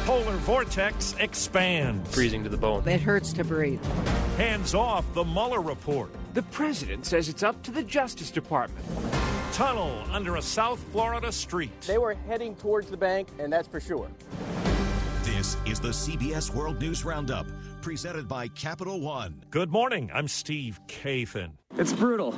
Polar vortex expands. Freezing to the bone. It hurts to breathe. Hands off the Mueller report. The president says it's up to the Justice Department. Tunnel under a South Florida street. They were heading towards the bank, and that's for sure. This is the CBS World News Roundup, presented by Capital One. Good morning. I'm Steve Kathan. It's brutal.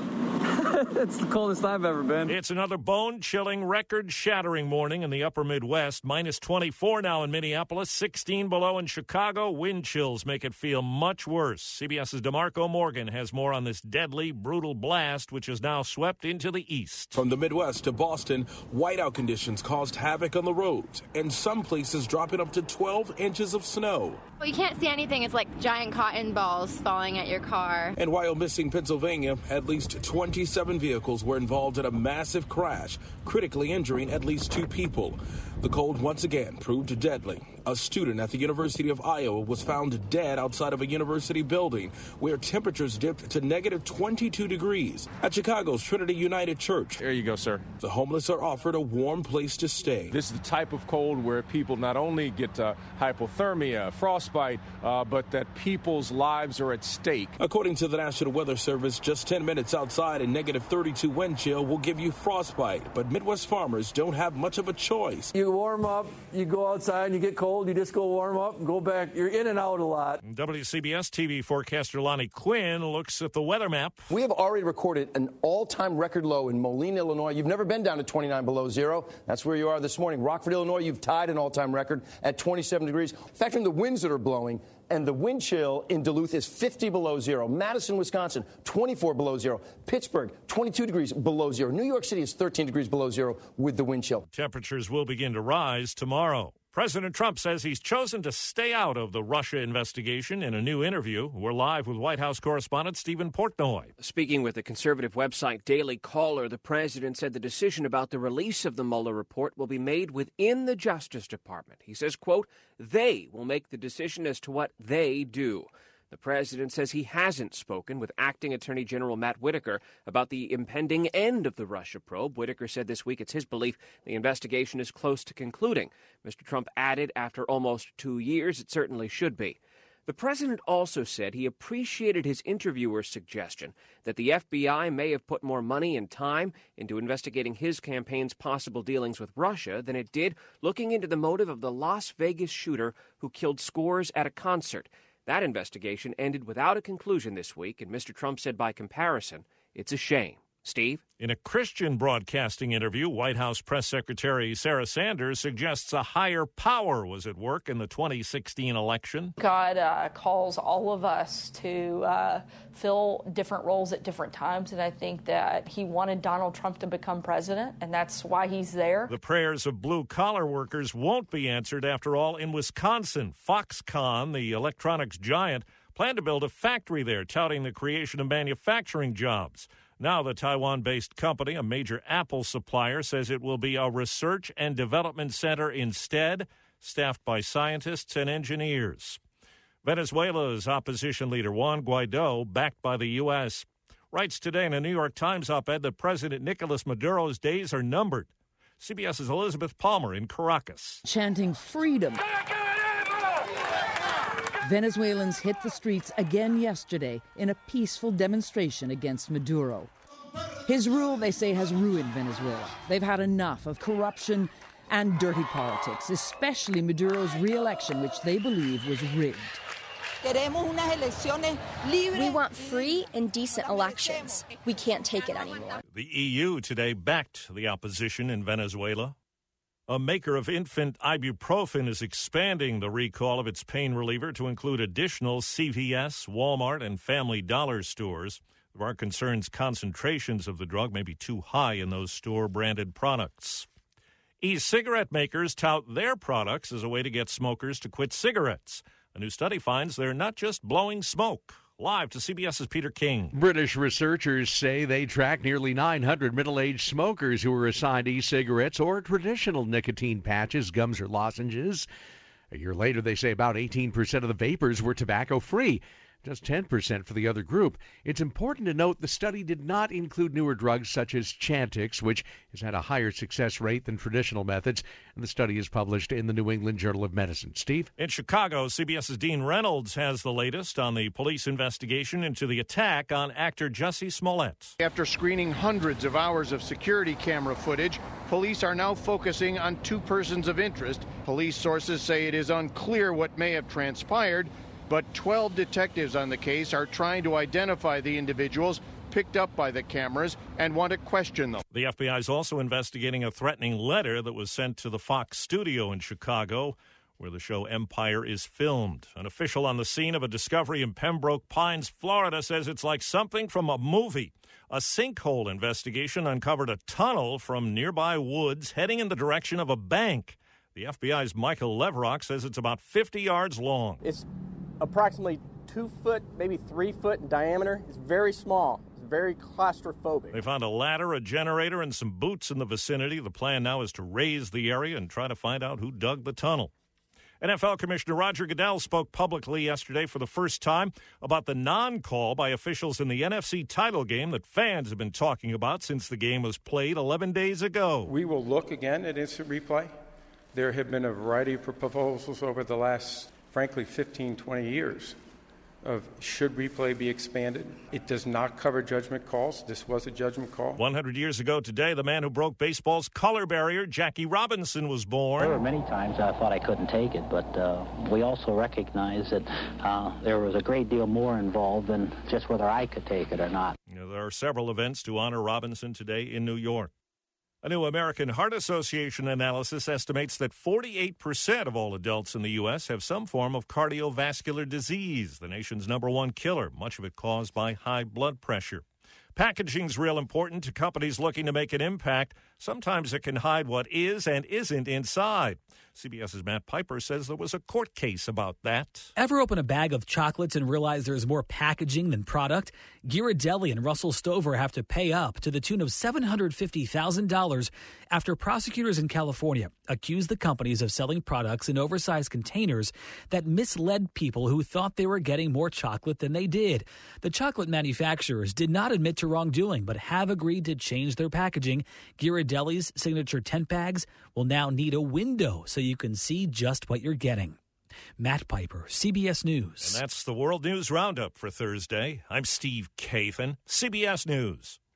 It's the coldest I've ever been. It's another bone-chilling, record-shattering morning in the upper Midwest. Minus 24 now in Minneapolis, 16 below in Chicago. Wind chills make it feel much worse. CBS's DeMarco Morgan has more on this deadly, brutal blast, which has now swept into the east. From the Midwest to Boston, whiteout conditions caused havoc on the roads, and some places dropping up to 12 inches of snow. Well, you can't see anything. It's like giant cotton balls falling at your car. And while missing Pennsylvania, at least 27 vehicles were involved in a massive crash, critically injuring at least 2 people. The cold once again proved deadly. A student at the University of Iowa was found dead outside of a university building where temperatures dipped to negative 22 degrees. At Chicago's Trinity United Church, there you go, sir. The homeless are offered a warm place to stay. This is the type of cold where people not only get hypothermia, frostbite, but that people's lives are at stake. According to the National Weather Service, just 10 minutes outside and negative 32 wind chill will give you frostbite. But Midwest farmers don't have much of a choice. You warm up, you go outside and you get cold, you just go warm up and go back. You're in and out a lot. WCBS TV forecaster Lonnie Quinn looks at the weather map. We have already recorded an all-time record low in Moline, Illinois. You've never been down to 29 below zero. That's where you are this morning. Rockford, Illinois, you've tied an all-time record at 27 degrees. Factoring the winds that are blowing, and the wind chill in Duluth is 50 below zero. Madison, Wisconsin, 24 below zero. Pittsburgh, 22 degrees below zero. New York City is 13 degrees below zero with the wind chill. Temperatures will begin to rise tomorrow. President Trump says he's chosen to stay out of the Russia investigation in a new interview. We're live with White House correspondent Stephen Portnoy. Speaking with the conservative website Daily Caller, the president said the decision about the release of the Mueller report will be made within the Justice Department. He says, quote, they will make the decision as to what they do. The president says he hasn't spoken with Acting Attorney General Matt Whitaker about the impending end of the Russia probe. Whitaker said this week it's his belief the investigation is close to concluding. Mr. Trump added after almost 2 years, it certainly should be. The president also said he appreciated his interviewer's suggestion that the FBI may have put more money and time into investigating his campaign's possible dealings with Russia than it did looking into the motive of the Las Vegas shooter who killed scores at a concert. That investigation ended without a conclusion this week, and Mr. Trump said by comparison, it's a shame. Steve? In a Christian broadcasting interview, White House Press Secretary Sarah Sanders suggests a higher power was at work in the 2016 election. God calls all of us to fill different roles at different times, and I think that he wanted Donald Trump to become president, and that's why he's there. The prayers of blue-collar workers won't be answered, after all. In Wisconsin, Foxconn, the electronics giant, planned to build a factory there, touting the creation of manufacturing jobs. Now the Taiwan-based company, a major Apple supplier, says it will be a research and development center instead, staffed by scientists and engineers. Venezuela's opposition leader Juan Guaido, backed by the U.S., writes today in a New York Times op-ed that President Nicolas Maduro's days are numbered. CBS's Elizabeth Palmer in Caracas. Chanting freedom. Venezuelans hit the streets again yesterday in a peaceful demonstration against Maduro. His rule, they say, has ruined Venezuela. They've had enough of corruption and dirty politics, especially Maduro's re-election, which they believe was rigged. We want free and decent elections. We can't take it anymore. The EU today backed the opposition in Venezuela. A maker of infant ibuprofen is expanding the recall of its pain reliever to include additional CVS, Walmart, and Family Dollar stores. There are concerns concentrations of the drug may be too high in those store-branded products. E-cigarette makers tout their products as a way to get smokers to quit cigarettes. A new study finds they're not just blowing smoke. Live to CBS's Peter King. British researchers say they tracked nearly 900 middle-aged smokers who were assigned e-cigarettes or traditional nicotine patches, gums, or lozenges. A year later, they say about 18% of the vapors were tobacco-free. just 10% for the other group. It's important to note the study did not include newer drugs such as Chantix, which has had a higher success rate than traditional methods, and the study is published in the New England Journal of Medicine. Steve? In Chicago, CBS's Dean Reynolds has the latest on the police investigation into the attack on actor Jussie Smollett. After screening hundreds of hours of security camera footage, police are now focusing on two persons of interest. Police sources say it is unclear what may have transpired, but 12 detectives on the case are trying to identify the individuals picked up by the cameras and want to question them. The FBI is also investigating a threatening letter that was sent to the Fox studio in Chicago, where the show Empire is filmed. An official on the scene of a discovery in Pembroke Pines, Florida, says it's like something from a movie. A sinkhole investigation uncovered a tunnel from nearby woods heading in the direction of a bank. The FBI's Michael Levrock says it's about 50 yards long. It's approximately 2 foot, maybe 3 foot in diameter. It's very small. It's very claustrophobic. They found a ladder, a generator, and some boots in the vicinity. The plan now is to raise the area and try to find out who dug the tunnel. NFL Commissioner Roger Goodell spoke publicly yesterday for the first time about the non-call by officials in the NFC title game that fans have been talking about since the game was played 11 days ago. We will look again at instant replay. There have been a variety of proposals over the last, frankly, 15, 20 years of should replay be expanded. It does not cover judgment calls. This was a judgment call. 100 years ago today, the man who broke baseball's color barrier, Jackie Robinson, was born. There were many times I thought I couldn't take it, but we also recognize that there was a great deal more involved than just whether I could take it or not. There are several events to honor Robinson today in New York. A new American Heart Association analysis estimates that 48% of all adults in the U.S. have some form of cardiovascular disease, the nation's number one killer, much of it caused by high blood pressure. Packaging's real important to companies looking to make an impact. Sometimes it can hide what is and isn't inside. CBS's Matt Piper says there was a court case about that. Ever open a bag of chocolates and realize there's more packaging than product? Ghirardelli and Russell Stover have to pay up to the tune of $750,000 after prosecutors in California accused the companies of selling products in oversized containers that misled people who thought they were getting more chocolate than they did. The chocolate manufacturers did not admit to wrongdoing, but have agreed to change their packaging. Ghirardelli's signature tent bags will now need a window so you can see just what you're getting. Matt Piper, CBS News. And that's the World News Roundup for Thursday. I'm Steve Kathan, CBS News.